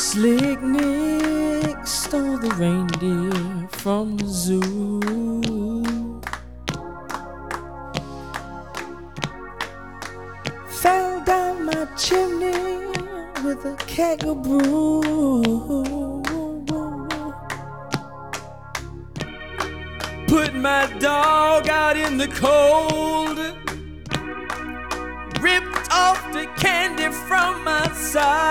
Slick Nick stole the reindeer from the zoo. Fell down my chimney with a keg of brew. Put my dog out in the cold. Ripped off the candy from my side.